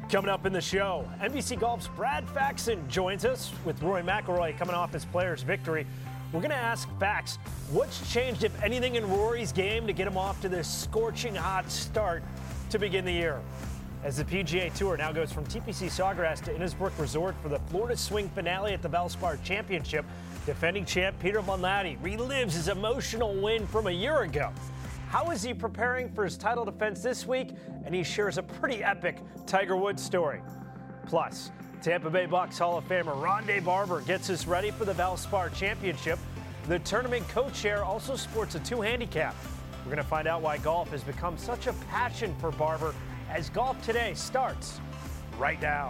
Coming up in the show, NBC Golf's Brad Faxon joins us with Rory McIlroy coming off his Players' victory. We're going to ask Fax what's changed, if anything, in Rory's game to get him off to this scorching hot start to begin the year. As the PGA Tour now goes from TPC Sawgrass to Innisbrook Resort for the Florida Swing finale at the Valspar Championship, defending champ Peter Malnati relives his emotional win from a year ago. How is he preparing for his title defense this week? And he shares a pretty epic Tiger Woods story. Plus, Tampa Bay Bucks Hall of Famer Rondé Barber gets us ready for the Valspar Championship. The tournament co-chair also sports a 2 handicap. We're going to find out why golf has become such a passion for Barber as Golf Today starts right now.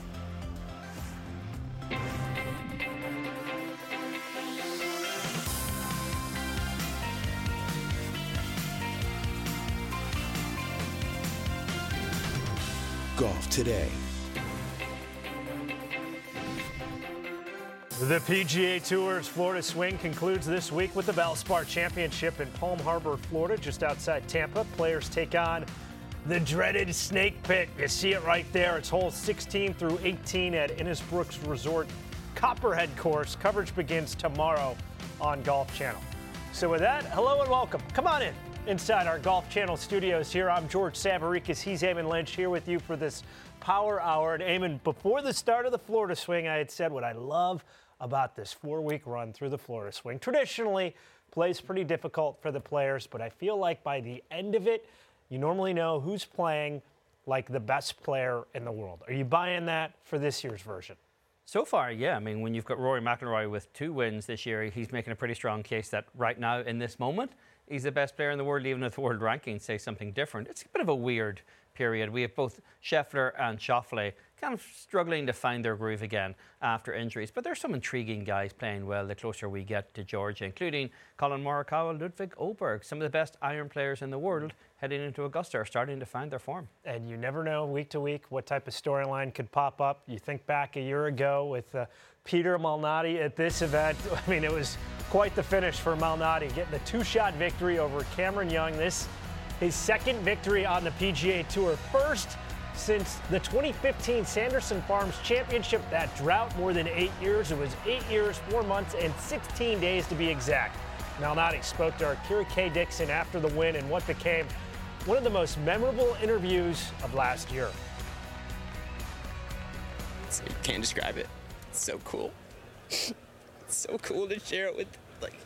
Golf Today. The PGA Tour's Florida Swing concludes this week with the Valspar Championship in Palm Harbor, Florida, just outside Tampa. Players take on the dreaded Snake Pit. You see it right there. It's holes 16 through 18 at Innisbrook Resort Copperhead course. Coverage begins tomorrow on Golf Channel. So with that, hello and welcome. Come on in. Inside our Golf Channel studios here, I'm George Savarikas. He's Eamon Lynch here with you for this Power Hour. And Eamon, before the start of the Florida Swing, I had said what I love about this 4-week run through the Florida Swing. Traditionally, plays pretty difficult for the players, but I feel like by the end of it, you normally know who's playing like the best player in the world. Are you buying that for this year's version? So far, yeah. I mean, when you've got Rory McIlroy with 2 wins this year, he's making a pretty strong case that right now, in this moment, he's the best player in the world, even if the world rankings say something different. It's a bit of a weird period. We have both Scheffler and Schauffele kind of struggling to find their groove again after injuries. But there's some intriguing guys playing well the closer we get to Georgia, including Colin Morikawa, Ludwig Åberg. Some of the best iron players in the world heading into Augusta are starting to find their form. And you never know week to week what type of storyline could pop up. You think back a year ago with Peter Malnati at this event. I mean, it was quite the finish for Malnati, getting a 2-shot victory over Cameron Young. This his second victory on the PGA Tour, first since the 2015 Sanderson Farms Championship. That drought more than 8 years. It was 8 years, 4 months, and 16 days to be exact. Malnati spoke to our Kira K. Dixon after the win in what became one of the most memorable interviews of last year. You can't describe it. It's so cool. It's so cool to share it with, like,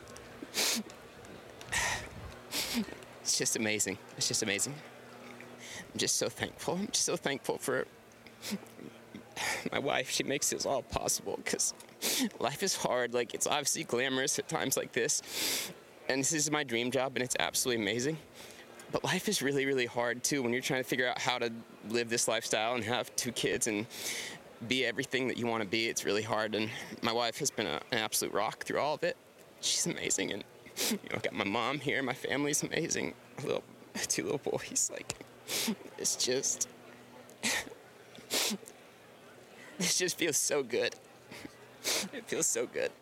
it's just amazing. It's just amazing. I'm just so thankful. I'm just so thankful for my wife. She makes this all possible because life is hard. Like, it's obviously glamorous at times like this. And this is my dream job, and it's absolutely amazing. But life is really, really hard, too, when you're trying to figure out how to live this lifestyle and have 2 kids and be everything that you want to be. It's really hard. And my wife has been an absolute rock through all of it. She's amazing. And, you know, I've got my mom here. My family's amazing. 2 little boys. Like, it's just, this just feels so good. It feels so good.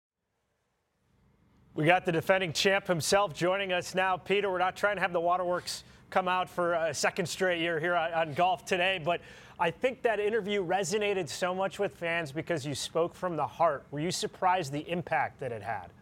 We got the defending champ himself joining us now. Peter, we're not trying to have the waterworks come out for a second straight year here on Golf Today, but I think that interview resonated so much with fans because you spoke from the heart. Were you surprised the impact that it had?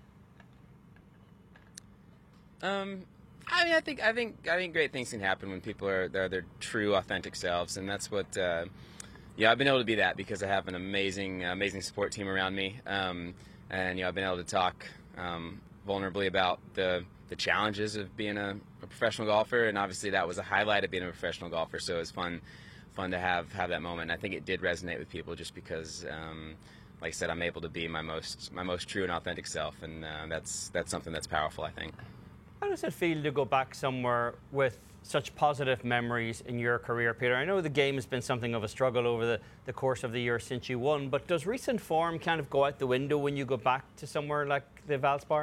I mean, I think great things can happen when people are their true, authentic selves, and that's what. I've been able to be that because I have an amazing support team around me, and I've been able to talk vulnerably about the challenges of being a professional golfer, and obviously that was a highlight of being a professional golfer. So it was fun to have that moment. I think it did resonate with people just because, like I said, I'm able to be my most true and authentic self, and that's something that's powerful, I think. How does it feel to go back somewhere with such positive memories in your career, Peter? I know the game has been something of a struggle over the course of the year since you won, but does recent form kind of go out the window when you go back to somewhere like the Valspar?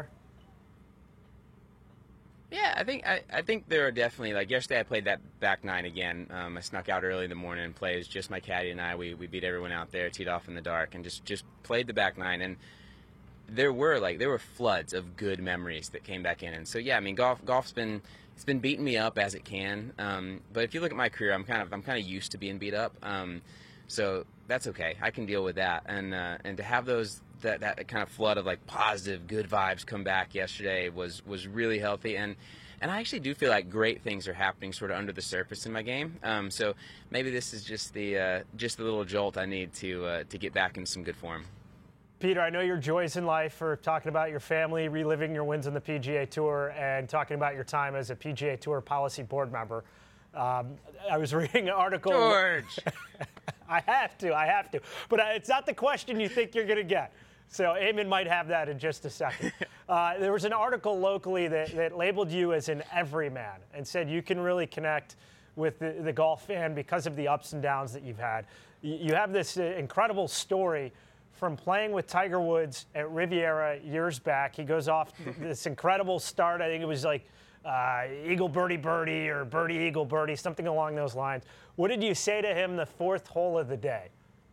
Yeah, I think there are definitely, like yesterday I played that back 9 again. I snuck out early in the morning and played. It was just my caddy and I. We beat everyone out there, teed off in the dark, and just played the back 9. And there were floods of good memories that came back in. And so yeah, I mean, golf's been beating me up as it can. But if you look at my career, I'm kind of used to being beat up. So that's okay. I can deal with that. And to have that kind of flood of like positive, good vibes come back yesterday was really healthy. And I actually do feel like great things are happening sort of under the surface in my game. So maybe this is just the little jolt I need to get back in some good form. Peter, I know your joys in life are talking about your family, reliving your wins on the PGA Tour, and talking about your time as a PGA Tour policy board member. I was reading an article. George! I have to. But it's not the question you think you're going to get. So Eamon might have that in just a second. There was an article locally that labeled you as an everyman and said you can really connect with the golf fan because of the ups and downs that you've had. You have this incredible story from playing with Tiger Woods at Riviera years back. He goes off this incredible start. I think it was like eagle birdie birdie or birdie eagle birdie, something along those lines. What did you say to him the fourth hole of the day?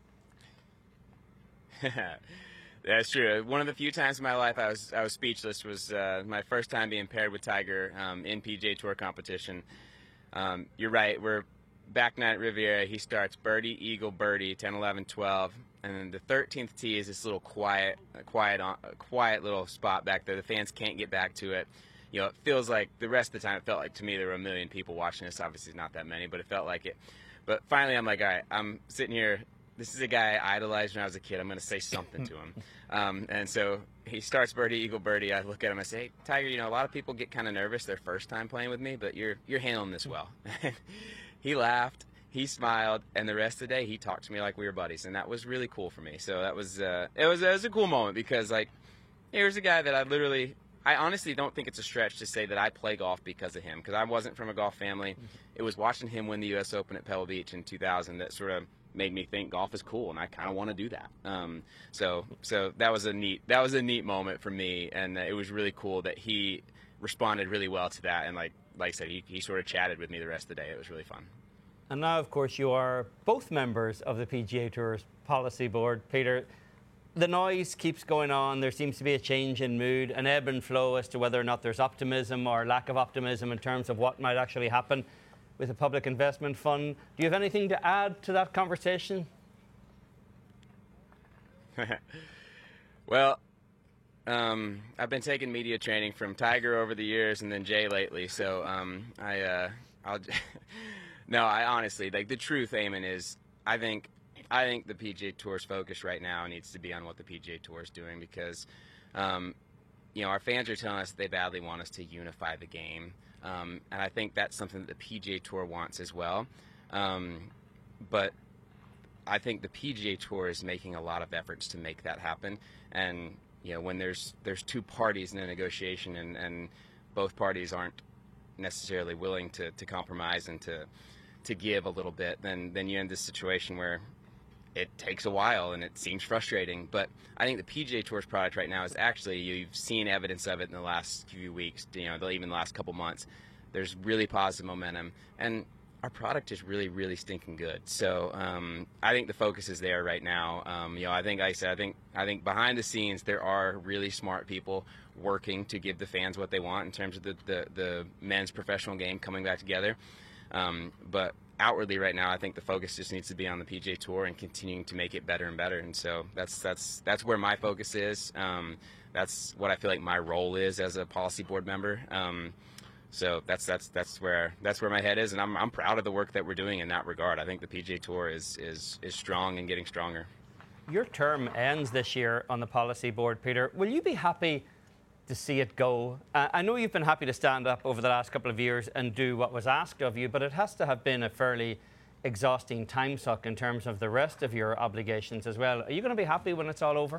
That's true. One of the few times in my life I was speechless was my first time being paired with Tiger in PGA Tour competition. You're right. We're back night at Riviera. He starts birdie, eagle, birdie, 10, 11, 12. And then the 13th tee is this little quiet little spot back there. The fans can't get back to it. You know, it feels like the rest of the time, it felt like to me there were a million people watching this. Obviously not that many, but it felt like it. But finally I'm like, all right, I'm sitting here. This is a guy I idolized when I was a kid. I'm going to say something to him. And so he starts birdie, eagle, birdie. I look at him. I say, hey, Tiger, you know, a lot of people get kind of nervous their first time playing with me, but you're handling this well. He laughed. He smiled, and the rest of the day he talked to me like we were buddies, and that was really cool for me. So that was it was a cool moment because like here's a guy that I honestly don't think it's a stretch to say that I play golf because of him, because I wasn't from a golf family. It was watching him win the U.S. Open at Pebble Beach in 2000 that sort of made me think golf is cool, and I kind of want to do that. So that was a neat moment for me, and it was really cool that he responded really well to that, and like I said, he sort of chatted with me the rest of the day. It was really fun. And now, of course, you are both members of the PGA Tour's policy board. Peter, the noise keeps going on. There seems to be a change in mood, an ebb and flow as to whether or not there's optimism or lack of optimism in terms of what might actually happen with the Public Investment Fund. Do you have anything to add to that conversation? Well, I've been taking media training from Tiger over the years and then Jay lately, so I honestly, like, the truth, Eamon, is I think the PGA Tour's focus right now needs to be on what the PGA Tour is doing because, you know, our fans are telling us that they badly want us to unify the game, and I think that's something that the PGA Tour wants as well. But I think the PGA Tour is making a lot of efforts to make that happen, and you know, when there's two parties in a negotiation and both parties aren't necessarily willing to compromise and to give a little bit, then you're in this situation where it takes a while and it seems frustrating. But I think the PGA Tour's product right now is actually, you've seen evidence of it in the last few weeks, you know, even the last couple months. There's really positive momentum, and our product is really, really stinking good. So I think the focus is there right now. You know, I think, like I said, I think behind the scenes there are really smart people working to give the fans what they want in terms of the men's professional game coming back together. But outwardly right now, I think the focus just needs to be on the PGA Tour and continuing to make it better and better. And so that's where my focus is. That's what I feel like my role is as a policy board member. So that's where my head is, and I'm proud of the work that we're doing in that regard. I think the PGA Tour is strong and getting stronger. Your term ends this year on the policy board, Peter. Will you be happy to see it go? I know you've been happy to stand up over the last couple of years and do what was asked of you, but it has to have been a fairly exhausting time suck in terms of the rest of your obligations as well. Are you going to be happy when it's all over?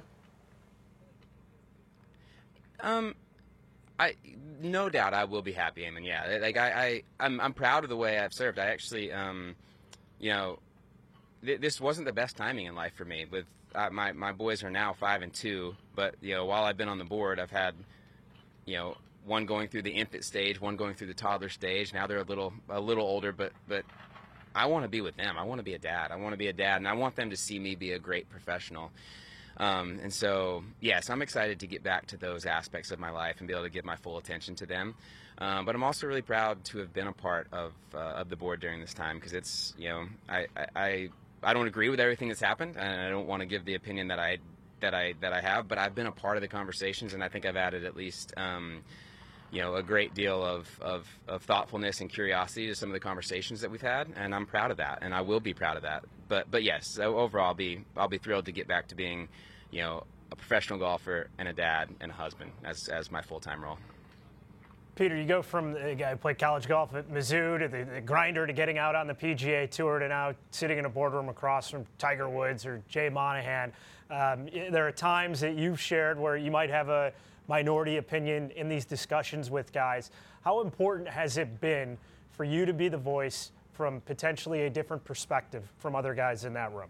No doubt I will be happy, Eamon. Yeah, like I'm proud of the way I've served. I actually, you know, this wasn't the best timing in life for me. With my boys are now 5 and 2, but you know, while I've been on the board, I've had, you know, one going through the infant stage, one going through the toddler stage. Now they're a little older, but I want to be with them. I want to be a dad. I want to be a dad, and I want them to see me be a great professional. And so, yes, I'm excited to get back to those aspects of my life and be able to give my full attention to them. But I'm also really proud to have been a part of the board during this time, because it's, I don't agree with everything that's happened, and I don't want to give the opinion that I have, but I've been a part of the conversations, and I think I've added at least a great deal of thoughtfulness and curiosity to some of the conversations that we've had, and I'm proud of that, and I will be proud of that. But yes, so overall, I'll be thrilled to get back to being, a professional golfer and a dad and a husband as my full-time role. Peter, you go from the guy who played college golf at Mizzou to the grinder to getting out on the PGA Tour to now sitting in a boardroom across from Tiger Woods or Jay Monahan. There are times that you've shared where you might have a minority opinion in these discussions with guys. How important has it been for you to be the voice from potentially a different perspective from other guys in that room?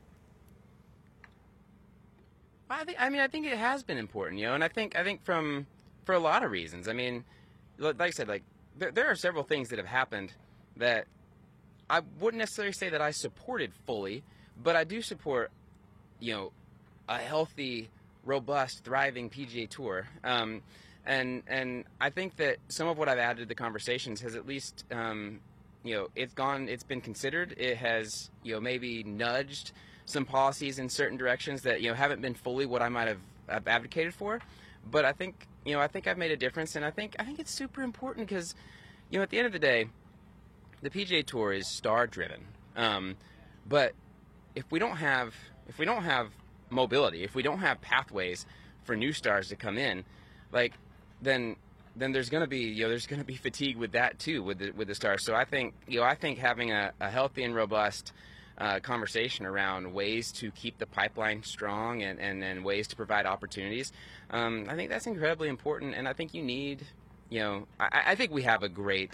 I think it has been important, and I think for a lot of reasons. I mean, like I said, there are several things that have happened that I wouldn't necessarily say that I supported fully, but I do support, a healthy, robust, thriving PGA Tour. And I think that some of what I've added to the conversations has at least, it's been considered. It has, maybe nudged some policies in certain directions that, haven't been fully what I might have advocated for. But I think I've made a difference, and I think it's super important because, at the end of the day, the PGA Tour is star-driven. But if we don't have mobility, if we don't have pathways for new stars to come in, then there's going to be fatigue with that too, with the stars. So I think having a healthy and robust conversation around ways to keep the pipeline strong and ways to provide opportunities, I think that's incredibly important. And I think you need, I think we have a great,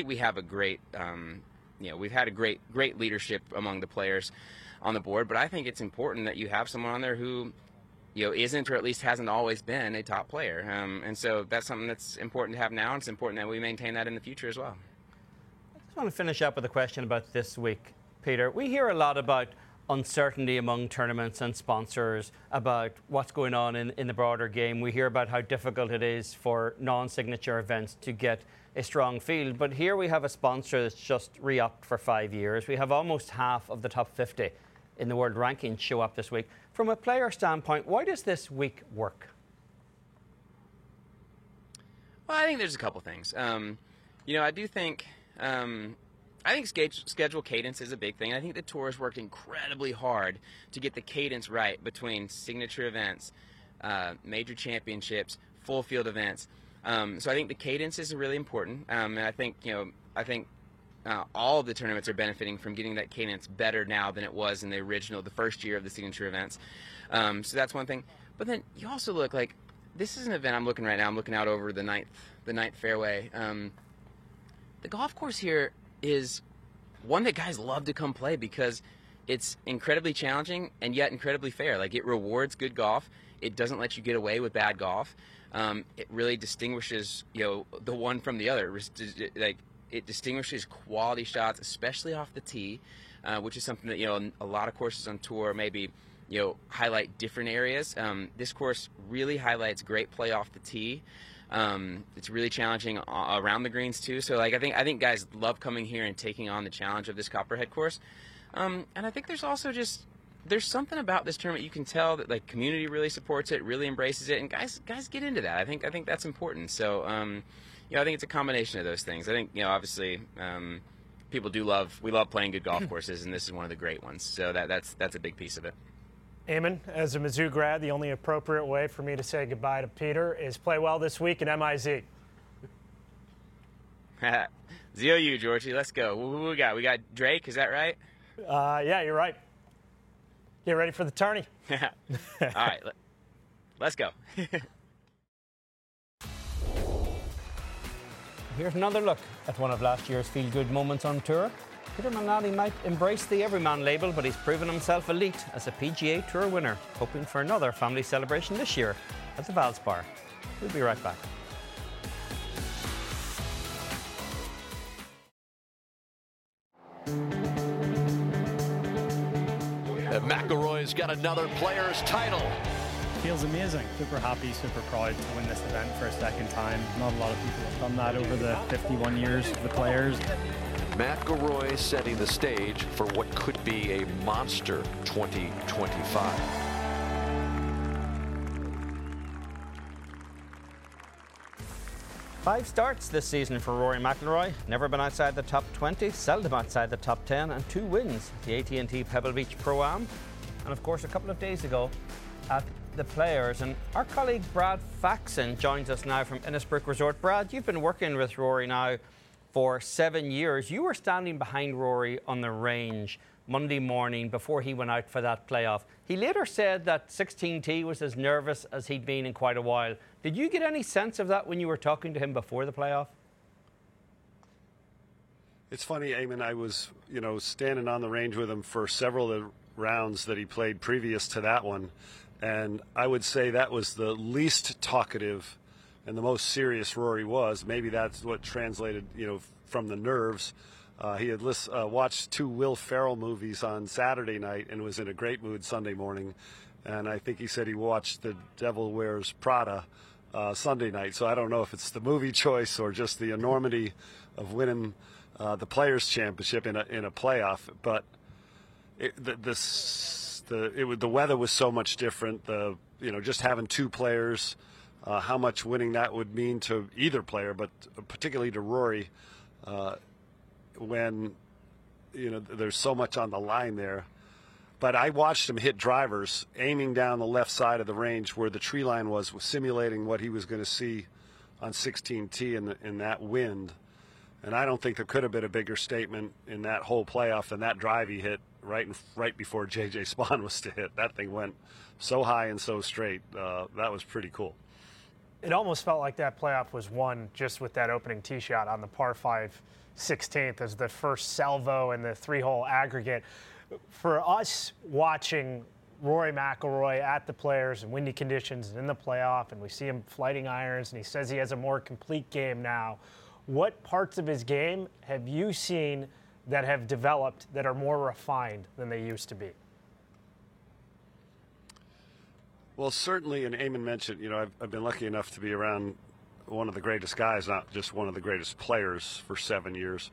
we've had a great leadership among the players on the board, but I think it's important that you have someone on there who, isn't, or at least hasn't always been, a top player. And so that's something that's important to have now, and it's important that we maintain that in the future as well. I just want to finish up with a question about this week, Peter. We hear a lot about uncertainty among tournaments and sponsors, about what's going on in the broader game. We hear about how difficult it is for non-signature events to get a strong field. But here we have a sponsor that's just re-upped for 5 years. We have almost half of the top 50 in the world rankings show up this week. From a player standpoint, why does this week work? Well, I think there's a couple things. I think schedule cadence is a big thing. I think the tour has worked incredibly hard to get the cadence right between signature events, major championships, full field events. So I think the cadence is really important. And I think all of the tournaments are benefiting from getting that cadence better now than it was in the first year of the signature events. So that's one thing. But then you also look like, this is an event I'm looking right now. I'm looking out over the ninth fairway. The golf course here is one that guys love to come play because it's incredibly challenging and yet incredibly fair. It rewards good golf. It doesn't let you get away with bad golf. It really distinguishes, the one from the other. It distinguishes quality shots, especially off the tee, which is something that, a lot of courses on tour maybe, highlight different areas. This course really highlights great play off the tee. It's really challenging around the greens too. So I think guys love coming here and taking on the challenge of this Copperhead course. And I think there's also there's something about this tournament you can tell that community really supports it, really embraces it, and guys get into that. I think that's important. So I think it's a combination of those things. I think obviously people we love playing good golf courses, and this is one of the great ones. So that's a big piece of it. Eamon, as a Mizzou grad, the only appropriate way for me to say goodbye to Peter is play well this week in MIZ. ZOU, Georgie, let's go. Who we got? We got Drake, is that right? Yeah, you're right. Get ready for the tourney. All right, let's go. Here's another look at one of last year's feel-good moments on tour. Peter Malnati might embrace the everyman label, but he's proven himself elite as a PGA Tour winner, hoping for another family celebration this year at the Valspar. We'll be right back. McIlroy's got another Players title. Feels amazing. Super happy, super proud to win this event for a second time. Not a lot of people have done that over the 51 years of the Players. McIlroy setting the stage for what could be a monster 2025. Five starts this season for Rory McIlroy. Never been outside the top 20, seldom outside the top 10, and 2 wins at the AT&T Pebble Beach Pro-Am. And of course, a couple of days ago at the Players. And our colleague Brad Faxon joins us now from Innisbrook Resort. Brad, you've been working with Rory now for 7 years. You were standing behind Rory on the range Monday morning before he went out for that playoff. He later said that 16T was as nervous as he'd been in quite a while. Did you get any sense of that when you were talking to him before the playoff? It's funny, Eamon, I was, standing on the range with him for several of the rounds that he played previous to that one, and I would say that was the least talkative and the most serious Rory was. Maybe that's what translated, from the nerves. He had watched 2 Will Ferrell movies on Saturday night and was in a great mood Sunday morning. And I think he said he watched The Devil Wears Prada Sunday night. So I don't know if it's the movie choice or just the enormity of winning the Players' Championship in a playoff. But the weather was so much different. Just having 2 players, how much winning that would mean to either player, but particularly to Rory. When there's so much on the line there. But I watched him hit drivers aiming down the left side of the range where the tree line was simulating what he was going to see on 16T in that wind. And I don't think there could have been a bigger statement in that whole playoff than that drive he hit right before J.J. Spaun was to hit. That thing went so high and so straight. That was pretty cool. It almost felt like that playoff was won just with that opening tee shot on the par 5 16th as the first salvo in the 3-hole aggregate. For us watching Rory McIlroy at the Players in windy conditions and in the playoff, and we see him flighting irons, and he says he has a more complete game now. What parts of his game have you seen that have developed that are more refined than they used to be? Well, certainly, and Eamon mentioned, I've been lucky enough to be around one of the greatest guys, not just one of the greatest players for 7 years.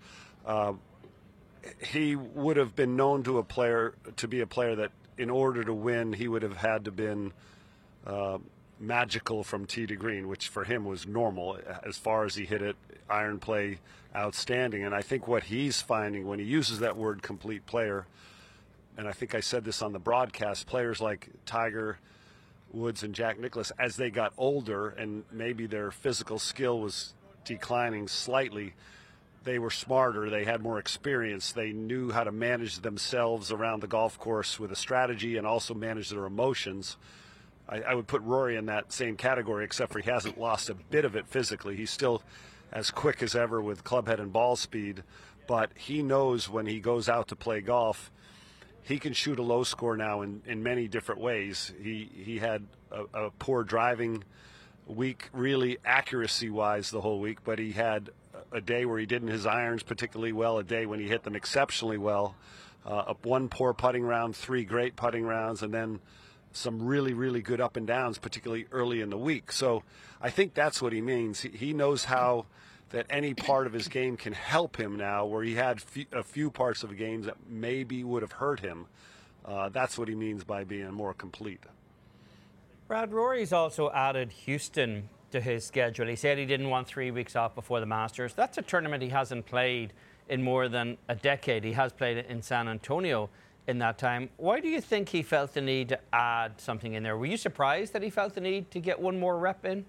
He would have been known to be a player that in order to win, he would have had to been magical from tee to green, which for him was normal as far as he hit it, iron play outstanding. And I think what he's finding when he uses that word complete player, and I think I said this on the broadcast, players like Tiger Woods and Jack Nicklaus, as they got older and maybe their physical skill was declining slightly, they were smarter, they had more experience, they knew how to manage themselves around the golf course with a strategy and also manage their emotions. I would put Rory in that same category, except for he hasn't lost a bit of it physically. He's still as quick as ever with club head and ball speed, but he knows when he goes out to play golf, he can shoot a low score now in many different ways. He had a poor driving week, really accuracy-wise the whole week, but he had a day where he didn't his irons particularly well, a day when he hit them exceptionally well, one poor putting round, 3 great putting rounds, and then some really, really good up and downs, particularly early in the week. So I think that's what he means. He knows how that any part of his game can help him now, where he had a few parts of the game that maybe would have hurt him. That's what he means by being more complete. Brad, Rory's also added Houston to his schedule. He said he didn't want 3 weeks off before the Masters. That's a tournament he hasn't played in more than a decade. He has played it in San Antonio in that time. Why do you think he felt the need to add something in there? Were you surprised that he felt the need to get one more rep in?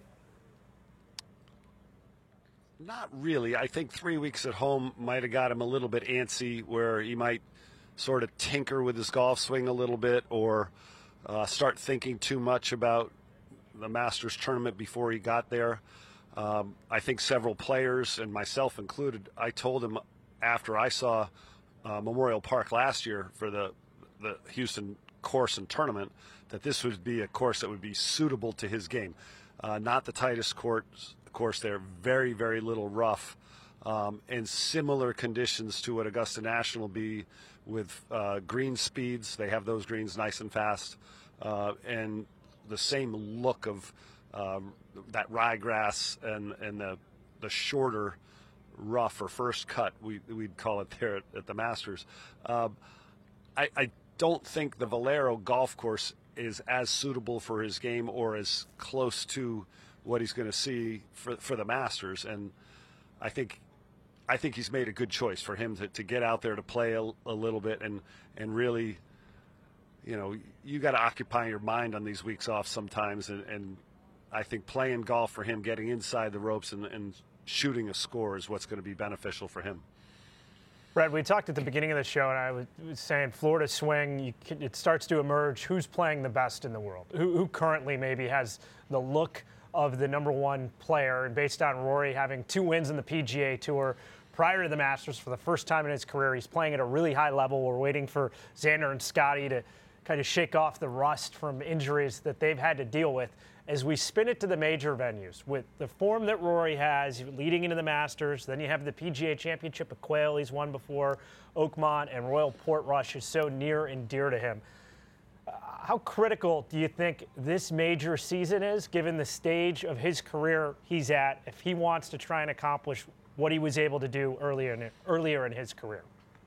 Not really. I think 3 weeks at home might have got him a little bit antsy, where he might sort of tinker with his golf swing a little bit, or start thinking too much about the Masters tournament before he got there. I think several players, and myself included, I told him after I saw Memorial Park last year for the Houston course and tournament that this would be a course that would be suitable to his game. Not the tightest course there, very, very little rough, and similar conditions to what Augusta National will be with green speeds. They have those greens nice and fast, and the same look of that ryegrass and the shorter rough or first cut, we'd call it there at the Masters. I don't think the Valero golf course is as suitable for his game or as close to what he's going to see for the Masters. And I think he's made a good choice for him to get out there to play a little bit and really, you got to occupy your mind on these weeks off sometimes. And I think playing golf for him, getting inside the ropes and shooting a score is what's going to be beneficial for him. Brad, we talked at the beginning of the show, and I was saying Florida swing, it starts to emerge. Who's playing the best in the world? Who currently maybe has the look of the number one player? And based on Rory having 2 wins in the PGA Tour prior to the Masters for the first time in his career, he's playing at a really high level. We're waiting for Xander and Scotty to kind of shake off the rust from injuries that they've had to deal with. As we spin it to the major venues, with the form that Rory has leading into the Masters, then you have the PGA Championship at Quail he's won before, Oakmont and Royal Portrush is so near and dear to him. How critical do you think this major season is, given the stage of his career he's at, if he wants to try and accomplish what he was able to do earlier in his career?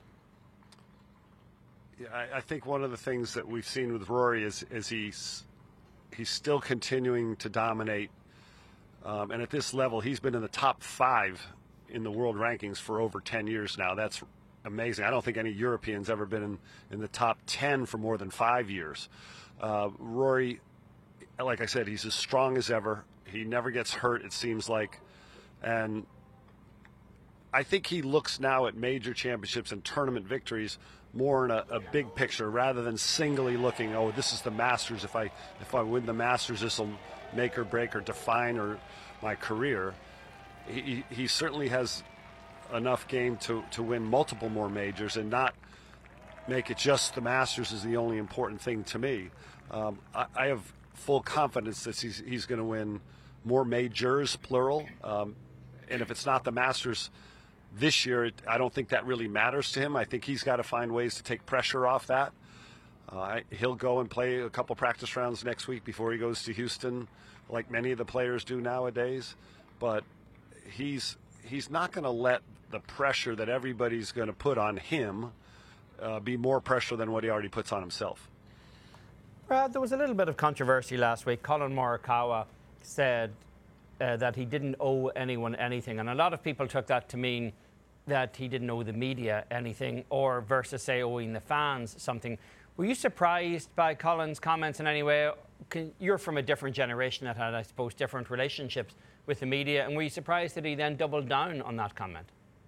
Yeah, I think one of the things that we've seen with Rory is he's still continuing to dominate. And at this level, he's been in the top 5 in the world rankings for over 10 years now. That's amazing. I don't think any European's ever been in the top 10 for more than 5 years. Rory, like I said, he's as strong as ever. He never gets hurt, it seems like. And I think he looks now at major championships and tournament victories more in a big picture rather than singly looking, oh, this is the Masters. If I win the Masters, this will make or break or define my career. He certainly has enough game to win multiple more majors and not make it just the Masters is the only important thing to me. I have full confidence that he's going to win more majors, plural. And if it's not the Masters this year, I don't think that really matters to him. I think he's got to find ways to take pressure off that. He'll go and play a couple practice rounds next week before he goes to Houston, like many of the players do nowadays. But he's not going to let the pressure that everybody's going to put on him be more pressure than what he already puts on himself. Brad, there was a little bit of controversy last week. Colin Morikawa said that he didn't owe anyone anything. And a lot of people took that to mean that he didn't owe the media anything, or versus, say, owing the fans something. Were you surprised by Colin's comments in any way? You're from a different generation that had, I suppose, different relationships with the media. And were you surprised that he then doubled down on that comment?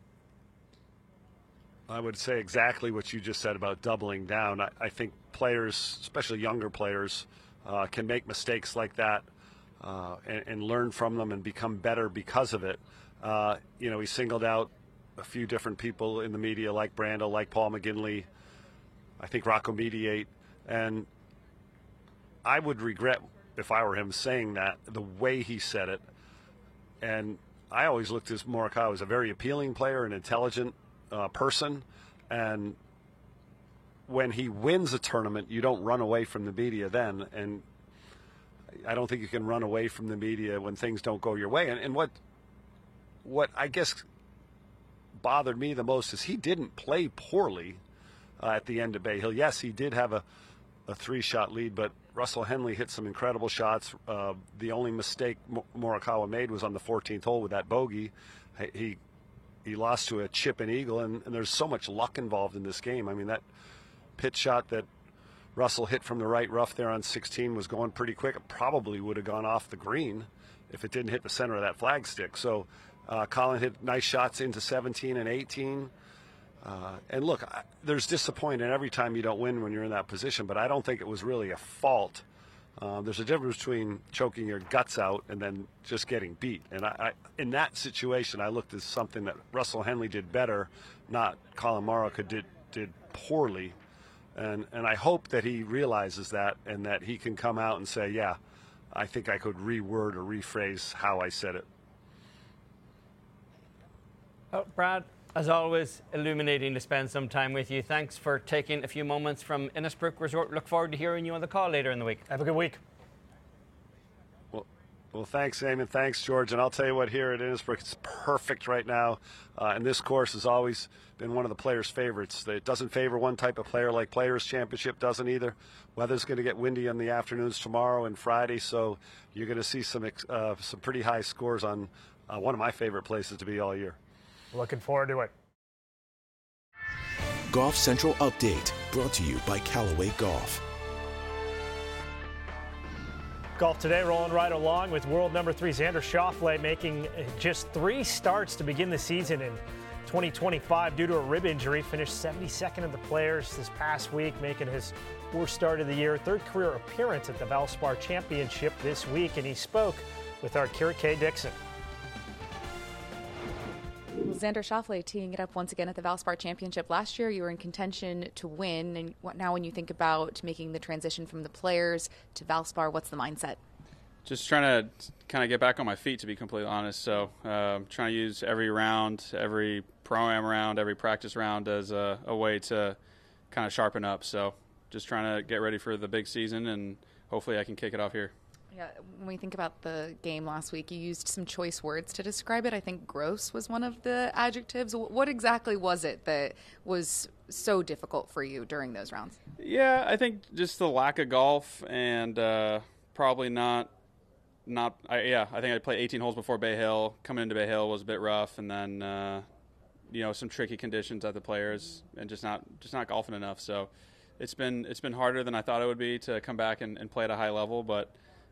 I would say exactly what you just said about doubling down. I think players, especially younger players, can make mistakes like that. And learn from them and become better because of it. He singled out a few different people in the media, like Brando, like Paul McGinley, I think Rocco Mediate, and I would regret, if I were him, saying that, the way he said it. And I always looked at Morikawa as a very appealing player, an intelligent person, and when he wins a tournament, you don't run away from the media then, and I don't think you can run away from the media when things don't go your way. And what I guess bothered me the most is he didn't play poorly at the end of Bay Hill. Yes, he did have a 3-shot lead, but Russell Henley hit some incredible shots. The only mistake Morikawa made was on the 14th hole with that bogey. He lost to a chip and eagle, and there's so much luck involved in this game. I mean, that pitch shot that Russell hit from the right rough there on 16 was going pretty quick. It probably would have gone off the green if it didn't hit the center of that flagstick. So Colin hit nice shots into 17 and 18. And look, there's disappointment every time you don't win when you're in that position, but I don't think it was really a fault. There's a difference between choking your guts out and then just getting beat. And I in that situation, I looked at something that Russell Henley did better, not Colin Morikawa did poorly. And I hope that he realizes that and that he can come out and say, yeah, I think I could reword or rephrase how I said it. Oh, Brad, as always, illuminating to spend some time with you. Thanks for taking a few moments from Innisbrook Resort. Look forward to hearing you on the call later in the week. Have a good week. Well, thanks, Eamon. Thanks, George. And I'll tell you what, here at Innisbrook, it's perfect right now. And this course has always been one of the players' favorites. It doesn't favor one type of player like Players' Championship doesn't either. Weather's going to get windy in the afternoons tomorrow and Friday, so you're going to see some pretty high scores on one of my favorite places to be all year. Looking forward to it. Golf Central Update, brought to you by Callaway Golf. Golf Today rolling right along with world number 3 Xander Schauffele making just 3 starts to begin the season in 2025 due to a rib injury. Finished 72nd of the Players this past week, making his 4th start of the year, 3rd career appearance at the Valspar Championship this week, and he spoke with our Kira K. Dixon. Well, Xander Schauffele teeing it up once again at the Valspar Championship. Last year you were in contention to win, and now when you think about making the transition from the Players to Valspar, what's the mindset? Just trying to kind of get back on my feet, to be completely honest. So trying to use every round, every pro-am round, every practice round as a way to kind of sharpen up. So just trying to get ready for the big season, and hopefully I can kick it off here. Yeah, when we think about the game last week, you used some choice words to describe it. I think gross was one of the adjectives. What exactly was it that was so difficult for you during those rounds? Yeah, I think just the lack of golf and probably not. I think I played 18 holes before Bay Hill. Coming into Bay Hill was a bit rough, and then some tricky conditions at the Players, and just not golfing enough. So it's been harder than I thought it would be to come back and play at a high level, but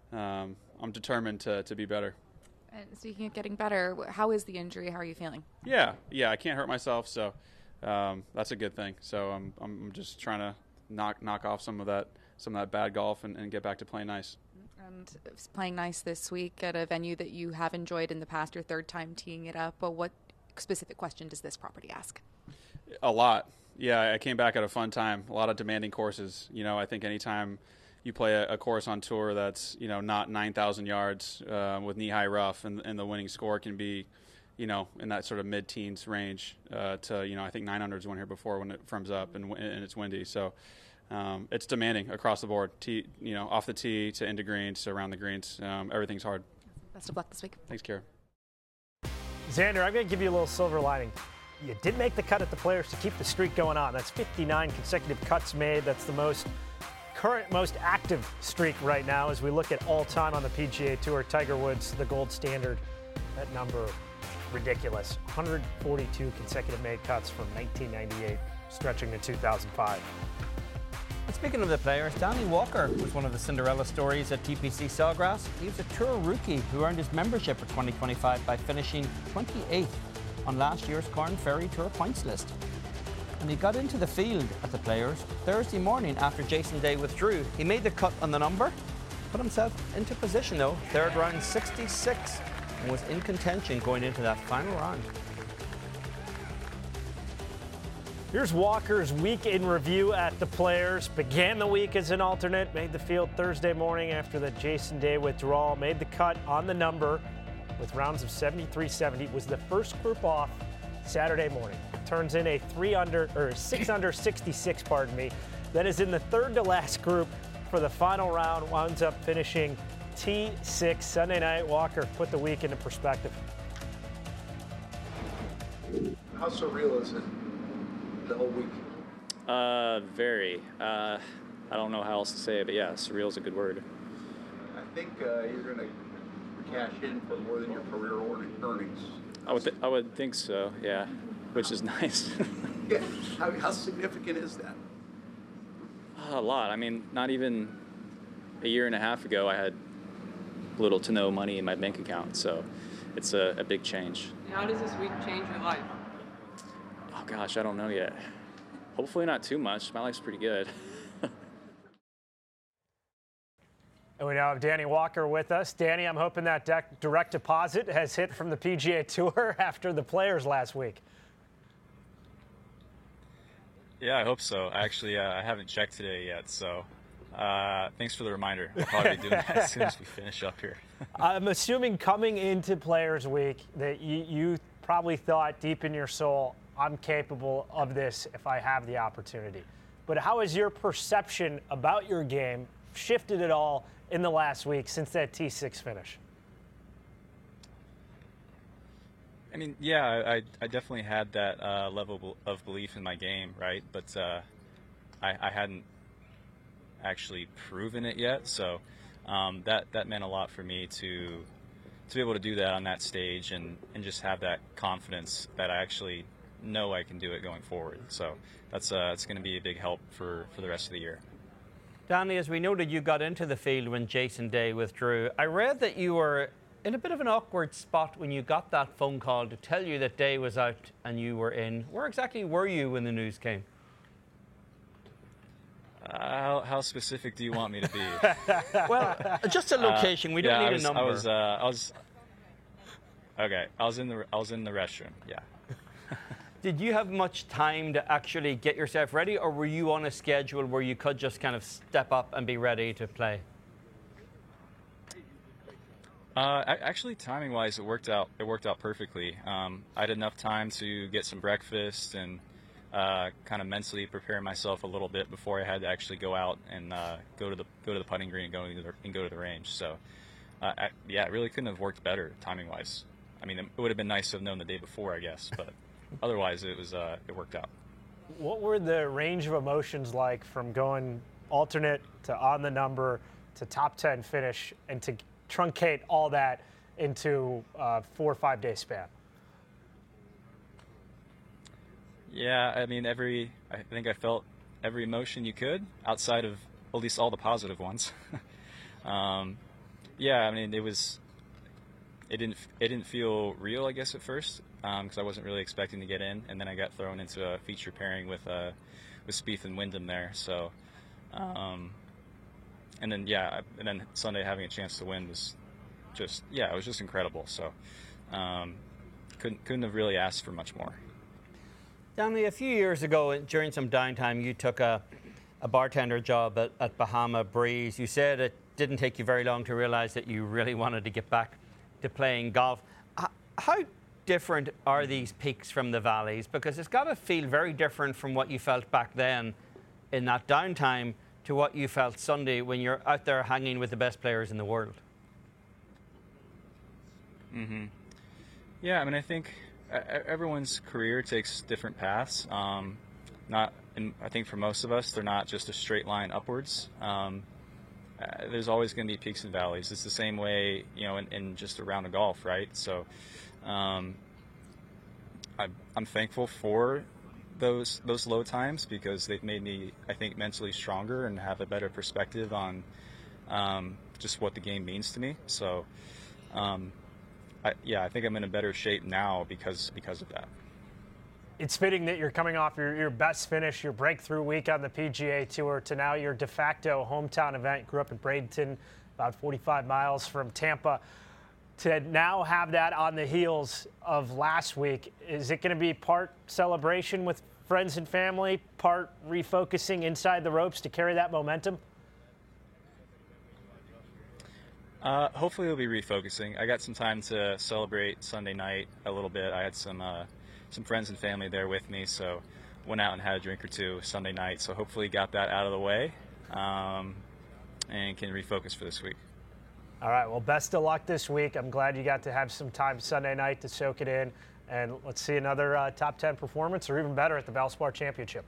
I'm determined to be better. And speaking of getting better, how is the injury? How are you feeling? Yeah, I can't hurt myself, so that's a good thing. So I'm just trying to knock off some of that bad golf and get back to playing nice. And playing nice this week at a venue that you have enjoyed in the past, your 3rd time teeing it up. But what specific question does this property ask? A lot. Yeah, I came back at a fun time. A lot of demanding courses. I think anytime you play a course on tour that's not 9,000 yards with knee-high rough, and the winning score can be in that sort of mid-teens range to I think 900's one here before when it firms up and it's windy. So it's demanding across the board. Off the tee to into greens to around the greens. Everything's hard. Best of luck this week. Thanks, Kara. Xander, I'm going to give you a little silver lining. You did make the cut at the Players to keep the streak going on. That's 59 consecutive cuts made. That's the current most active streak right now as we look at all time on the PGA Tour. Tiger Woods, the gold standard. That number, ridiculous. 142 consecutive made cuts from 1998, stretching to 2005. And speaking of the Players, Danny Walker was one of the Cinderella stories at TPC Sawgrass. He was a tour rookie who earned his membership for 2025 by finishing 28th on last year's Corn Ferry Tour points list. And he got into the field at the Players Thursday morning after Jason Day withdrew. He made the cut on the number, put himself into position though, 3rd round 66, and was in contention going into that final round. Here's Walker's week in review at the Players. Began the week as an alternate, made the field Thursday morning after the Jason Day withdrawal, made the cut on the number with rounds of 73-70, was the first group off Saturday morning. Turns in a 6 under 66, pardon me. Then is in the 3rd to last group for the final round, winds up finishing T6 Sunday night. Walker put the week into perspective. How surreal is it, the whole week? Very. I don't know how else to say it, but yeah, surreal is a good word. I think you're going to cash in for more than your career earnings. I would think so, yeah, which is nice. Yeah. How significant is that? A lot. I mean, not even a year and a half ago, I had little to no money in my bank account, so it's a big change. How does this week change your life? Oh gosh, I don't know yet. Hopefully not too much. My life's pretty good. And we now have Danny Walker with us. Danny, I'm hoping that direct deposit has hit from the PGA Tour after the Players last week. Yeah, I hope so. Actually, I haven't checked today yet, so thanks for the reminder. I'll probably be doing that as soon as we finish up here. I'm assuming coming into Players Week that you probably thought deep in your soul, I'm capable of this if I have the opportunity. But how has your perception about your game shifted at all in the last week since that T6 finish? I mean, yeah, I definitely had that level of belief in my game, right? But I hadn't actually proven it yet, so that meant a lot for me to be able to do that on that stage and just have that confidence that I actually know I can do it going forward. So that's it's going to be a big help for the rest of the year. Danny, as we noted, you got into the field when Jason Day withdrew. I read that you were in a bit of an awkward spot when you got that phone call to tell you that Day was out and you were in. Where exactly were you when the news came? How specific do you want me to be? Well, just a location. We don't need a number. I was okay. I was in the restroom. Yeah. Did you have much time to actually get yourself ready, or were you on a schedule where you could just kind of step up and be ready to play? Actually, timing-wise, it worked out perfectly. I had enough time to get some breakfast and kind of mentally prepare myself a little bit before I had to actually go out and go to the putting green and go to the range. So, yeah, it really couldn't have worked better timing-wise. I mean, it would have been nice to have known the day before, I guess, but otherwise, it worked out. What were the range of emotions like from going alternate to on the number to top 10 finish and to truncate all that into a 4 or 5 day span? Yeah, I mean, I think I felt every emotion you could, outside of at least all the positive ones. Yeah, I mean, it didn't feel real, I guess, at first, because I wasn't really expecting to get in, and then I got thrown into a feature pairing with Spieth and Wyndham there. So, and then Sunday having a chance to win was just, it was just incredible. So, couldn't have really asked for much more. Danny, a few years ago, during some downtime, you took a bartender job at Bahama Breeze. You said it didn't take you very long to realize that you really wanted to get back to playing golf. How different are these peaks from the valleys? Because it's got to feel very different from what you felt back then in that downtime to what you felt Sunday when you're out there hanging with the best players in the world. Mm-hmm. Yeah, I mean, I think everyone's career takes different paths. I think for most of us, they're not just a straight line upwards. There's always going to be peaks and valleys. It's the same way, in just a round of golf, right? So, I'm thankful for those low times because they've made me, I think, mentally stronger and have a better perspective on just what the game means to me. So, I think I'm in a better shape now because of that. It's fitting that you're coming off your best finish, your breakthrough week on the PGA Tour, to now your de facto hometown event. Grew up in Bradenton, about 45 miles from Tampa. To now have that on the heels of last week, is it going to be part celebration with friends and family, part refocusing inside the ropes to carry that momentum? Hopefully it'll be refocusing. I got some time to celebrate Sunday night a little bit. I had some friends and family there with me, so went out and had a drink or two Sunday night. So hopefully got that out of the way and can refocus for this week. All right, well, best of luck this week. I'm glad you got to have some time Sunday night to soak it in, and let's see another top 10 performance, or even better, at the Valspar Championship.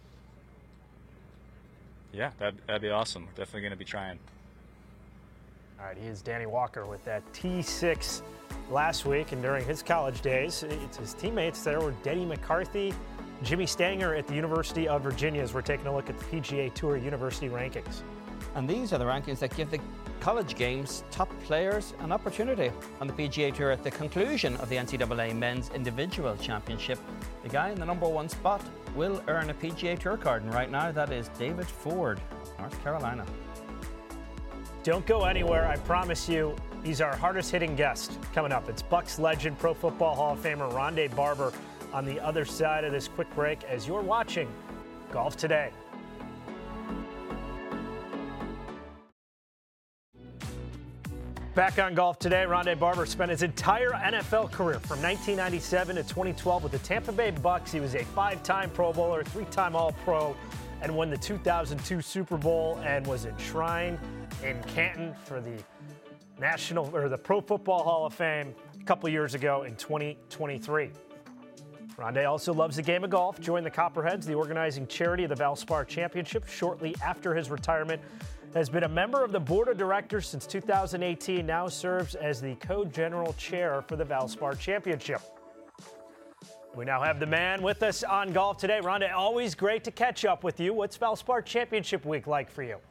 Yeah, that'd be awesome. Definitely going to be trying. All right, he is Danny Walker with that T6 last week, and during his college days, it's his teammates there were Denny McCarthy, Jimmy Stanger at the University of Virginia, as we're taking a look at the PGA Tour University rankings. And these are the rankings that give the college games top players an opportunity on the PGA Tour at the conclusion of the NCAA Men's Individual Championship. The guy in the #1 spot will earn a PGA Tour card, and right now that is David Ford, North Carolina. Don't go anywhere, I promise you. He's our hardest hitting guest coming up. It's Bucs legend, Pro Football Hall of Famer Rondé Barber on the other side of this quick break as you're watching Golf Today. Back on Golf Today, Rondé Barber spent his entire NFL career from 1997 to 2012 with the Tampa Bay Bucs. He was a 5-time Pro Bowler, 3-time All-Pro, and won the 2002 Super Bowl and was enshrined in Canton for the Pro Football Hall of Fame. a couple years ago in 2023. Rondé also loves the game of golf, joined the Copperheads, the organizing charity of the Valspar Championship, shortly after his retirement. Has been a member of the board of directors since 2018, now serves as the co-general chair for the Valspar Championship. We now have the man with us on golf today. Rondé, always great to catch up with you. What's Valspar Championship week like for you?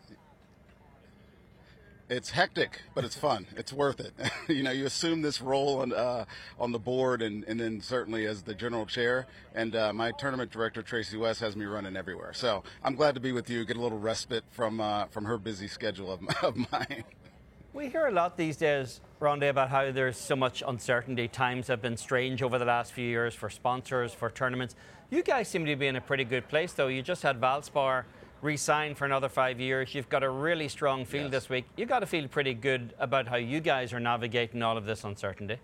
It's hectic, but it's fun. It's worth it. You assume this role on the board, and then certainly as the general chair. And my tournament director, Tracy West, has me running everywhere. So I'm glad to be with you, get a little respite from her busy schedule of mine. We hear a lot these days, Rondé, about how there's so much uncertainty. Times have been strange over the last few years for sponsors, for tournaments. You guys seem to be in a pretty good place, though. You just had Valspar re-sign for another 5 years. You've got a really strong field this week. You've got to feel pretty good about how you guys are navigating all of this uncertainty.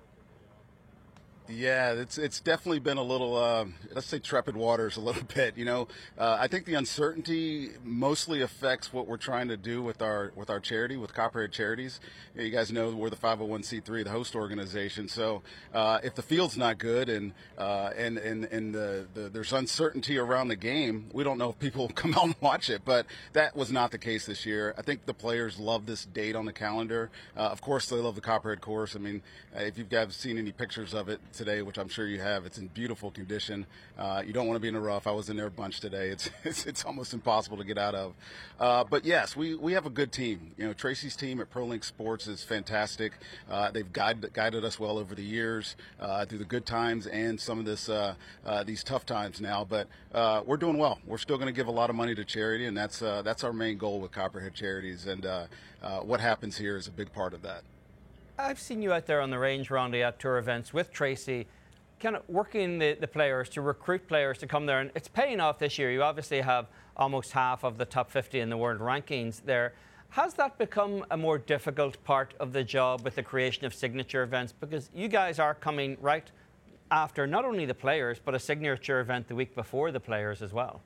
Yeah, it's definitely been a little, let's say, trepid waters a little bit. I think the uncertainty mostly affects what we're trying to do with our charity, with Copperhead Charities. You guys know we're the 501c3, the host organization. So if the field's not good and there's uncertainty around the game, we don't know if people will come out and watch it. But that was not the case this year. I think the players love this date on the calendar. Of course, they love the Copperhead course. I mean, if you guys have seen any pictures of it today, which I'm sure you have, it's in beautiful condition. You don't want to be in the rough. I was in there a bunch today. It's almost impossible to get out of. But yes, we have a good team. Tracy's team at ProLink Sports is fantastic. They've guided us well over the years through the good times and some of these tough times now. But we're doing well. We're still going to give a lot of money to charity, and that's our main goal with Copperhead Charities. And what happens here is a big part of that. I've seen you out there on the range, Rondé, at tour events with Tracy, kind of working the players to recruit players to come there. And it's paying off this year. You obviously have almost half of the top 50 in the world rankings there. Has that become a more difficult part of the job with the creation of signature events? Because you guys are coming right after not only the players, but a signature event the week before the players as well.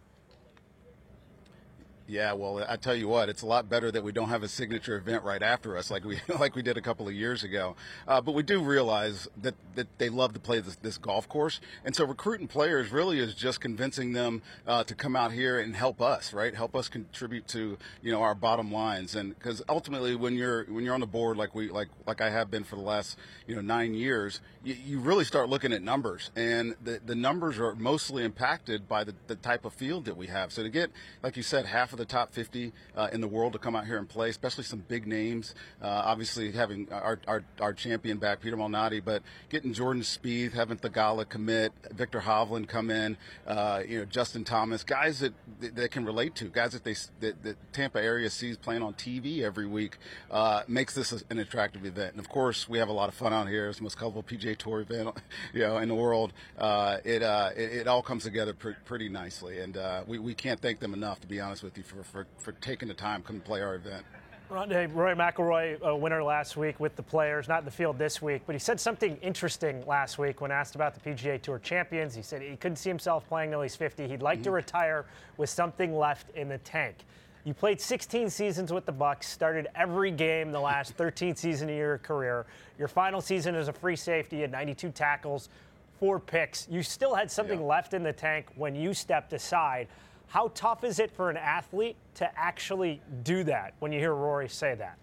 Yeah, well, I tell you what, it's a lot better that we don't have a signature event right after us like we did a couple of years ago. But we do realize that they love to play this golf course. And so recruiting players really is just convincing them to come out here and help us, right? Help us contribute to, our bottom lines. And because ultimately when you're on the board like I have been for the last, 9 years, you really start looking at numbers. And the numbers are mostly impacted by the type of field that we have. So to get, like you said, half of the top 50 in the world to come out here and play, especially some big names. Obviously, having our champion back, Peter Malnati, but getting Jordan Spieth, having Thagala commit, Victor Hovland come in, Justin Thomas, guys that can relate to, guys that the Tampa area sees playing on TV every week, makes this an attractive event. And of course, we have a lot of fun out here. It's the most colorful PGA Tour event, in the world. It all comes together pretty nicely, and we can't thank them enough, to be honest with you, for taking the time to come play our event. Rory McIlroy, a winner last week with the players, not in the field this week, but he said something interesting last week when asked about the PGA Tour champions. He said he couldn't see himself playing till he's 50. He'd like to retire with something left in the tank. You played 16 seasons with the Bucks, started every game the last 13 seasons of your career. Your final season as a free safety, you had 92 tackles, 4 picks. You still had something left in the tank when you stepped aside. How tough is it for an athlete to actually do that when you hear Rory say that?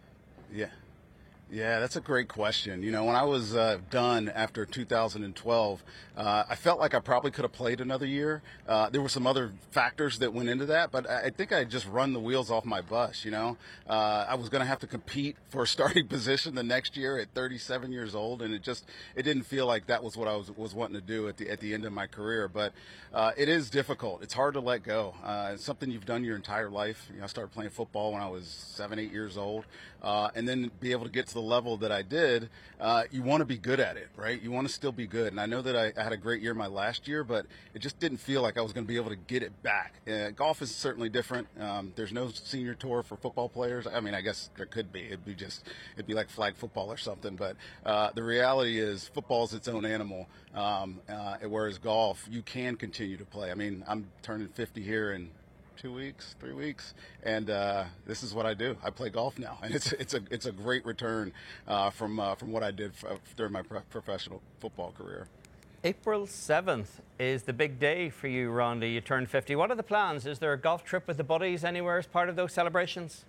Yeah, that's a great question. When I was done after 2012, I felt like I probably could have played another year. There were some other factors that went into that, but I think I just run the wheels off my bus, I was going to have to compete for a starting position the next year at 37 years old, and it didn't feel like that was what I was wanting to do at the end of my career. But it is difficult. It's hard to let go. It's something you've done your entire life. I started playing football when I was 7, 8 years old, and then be able to get to the level that I did, you want to be good at it, right? You want to still be good. And I know that I had a great year my last year, but it just didn't feel like I was going to be able to get it back. Golf is certainly different. There's no senior tour for football players. I mean, I guess there could be. It'd be like flag football or something. But the reality is football is its own animal, whereas golf, you can continue to play. I mean, I'm turning 50 here in 2 weeks, 3 weeks, and this is what I do. I play golf now, and it's a great return from what I did during my professional football career. April 7th is the big day for you, Rondy. You turn 50. What are the plans? Is there a golf trip with the buddies anywhere as part of those celebrations?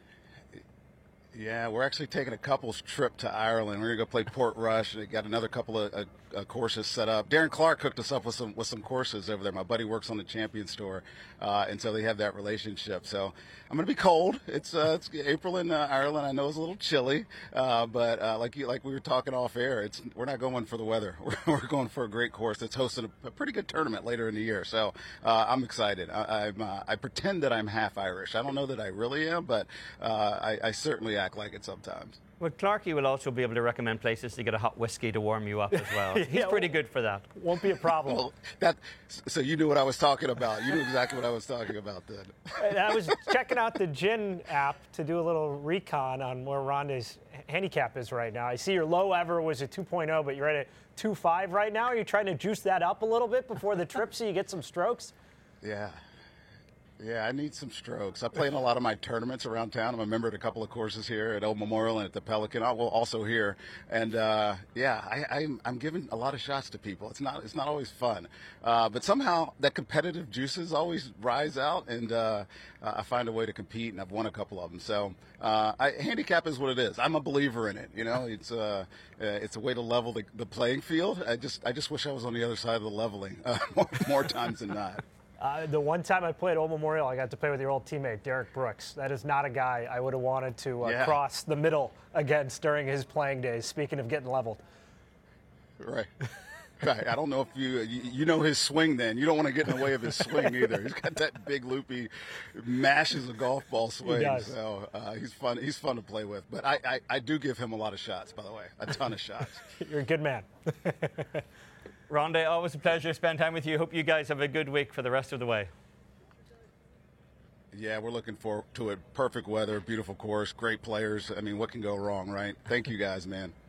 Yeah, we're actually taking a couple's trip to Ireland. We're going to go play Portrush. They got another couple of courses set up. Darren Clark hooked us up with some courses over there. My buddy works on the Champions Tour, and so they have that relationship. So I'm going to be cold. It's April in Ireland. I know it's a little chilly, but like we were talking off air, we're not going for the weather. We're going for a great course that's hosting a pretty good tournament later in the year. So I'm excited. I pretend that I'm half Irish. I don't know that I really am, but I certainly act like it sometimes. Well, Clarky will also be able to recommend places to get a hot whiskey to warm you up as well. He's pretty good for that. Won't be a problem. Well, so you knew what I was talking about. You knew exactly what I was talking about then. I was checking out the GHIN app to do a little recon on where Ronda's handicap is right now. I see your low ever was a 2.0, but you're at a 2.5 right now. Are you trying to juice that up a little bit before the trip so you get some strokes? Yeah, I need some strokes. I play in a lot of my tournaments around town. I'm a member at a couple of courses here at Old Memorial and at the Pelican. Well, also here, and I'm giving a lot of shots to people. It's not always fun, but somehow that competitive juices always rise out, and I find a way to compete, and I've won a couple of them. So handicap is what it is. I'm a believer in it. You know, it's a way to level the playing field. I just wish I was on the other side of the leveling more times than not. The one time I played Old Memorial, I got to play with your old teammate, Derek Brooks. That is not a guy I would have wanted to cross the middle against during his playing days, speaking of getting leveled. Right. I don't know if you know his swing then. You don't want to get in the way of his swing either. He's got that big loopy, mashes a golf ball swing. He does. So he's fun. He's fun to play with. But I do give him a lot of shots, by the way. A ton of shots. You're a good man. Rondy, always a pleasure to spend time with you. Hope you guys have a good week for the rest of the way. Yeah, we're looking forward to it. Perfect weather, beautiful course, great players. I mean, what can go wrong, right? Thank you guys, man.